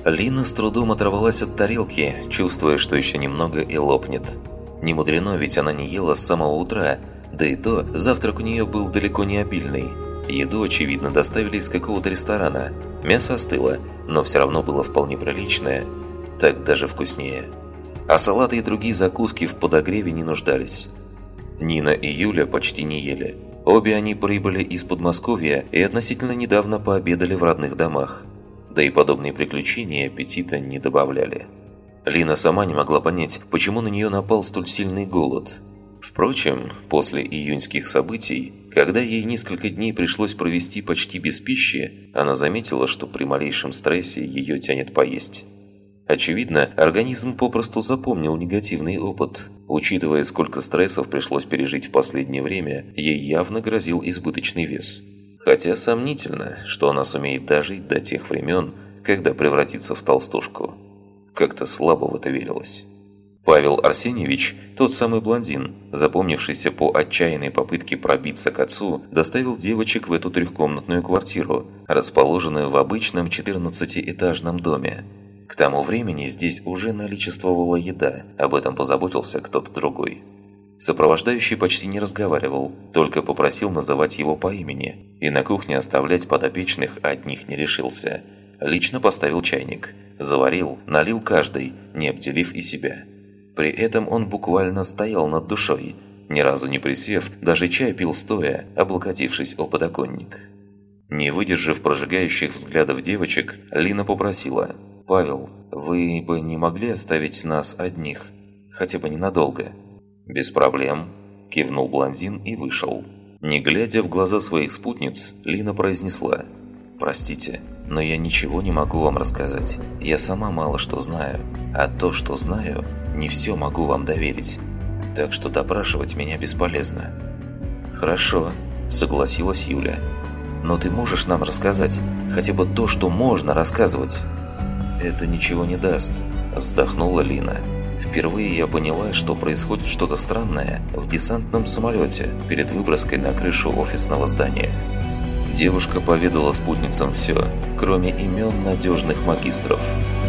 Лина с трудом оторвалась от тарелки, чувствуя, что еще немного и лопнет. Не мудрено, ведь она не ела с самого утра, да и то завтрак у нее был далеко не обильный. Еду, очевидно, доставили из какого-то ресторана. Мясо остыло, но все равно было вполне приличное, так даже вкуснее. А салаты и другие закуски в подогреве не нуждались. Нина и Юля почти не ели. Обе они прибыли из Подмосковья и относительно недавно пообедали в родных домах. Да и подобные приключения аппетита не добавляли. Лина сама не могла понять, почему на нее напал столь сильный голод. Впрочем, после июньских событий, когда ей несколько дней пришлось провести почти без пищи, она заметила, что при малейшем стрессе ее тянет поесть. Очевидно, организм попросту запомнил негативный опыт. Учитывая, сколько стрессов пришлось пережить в последнее время, ей явно грозил избыточный вес. Хотя сомнительно, что она сумеет дожить до тех времен, когда превратится в толстушку. Как-то слабо в это верилось. Павел Арсеньевич, тот самый блондин, запомнившийся по отчаянной попытке пробиться к отцу, доставил девочек в эту трехкомнатную квартиру, расположенную в обычном 14-этажном доме. К тому времени здесь уже наличествовала еда, об этом позаботился кто-то другой. Сопровождающий почти не разговаривал, только попросил называть его по имени, и на кухне оставлять подопечных одних не решился. Лично поставил чайник, заварил, налил каждый, не обделив и себя. При этом он буквально стоял над душой, ни разу не присев, даже чай пил стоя, облокотившись о подоконник. Не выдержав прожигающих взглядов девочек, Лина попросила: «Павел, вы бы не могли оставить нас одних, хотя бы ненадолго?» «Без проблем», – кивнул блондин и вышел. Не глядя в глаза своих спутниц, Лина произнесла: «Простите, но я ничего не могу вам рассказать. Я сама мало что знаю, а то, что знаю, не все могу вам доверить. Так что допрашивать меня бесполезно». «Хорошо», – согласилась Юля. «Но ты можешь нам рассказать хотя бы то, что можно рассказывать?» «Это ничего не даст», – вздохнула Лина. «Впервые я поняла, что происходит что-то странное в десантном самолете перед выброской на крышу офисного здания». Девушка поведала спутницам все, кроме имен надежных магистров.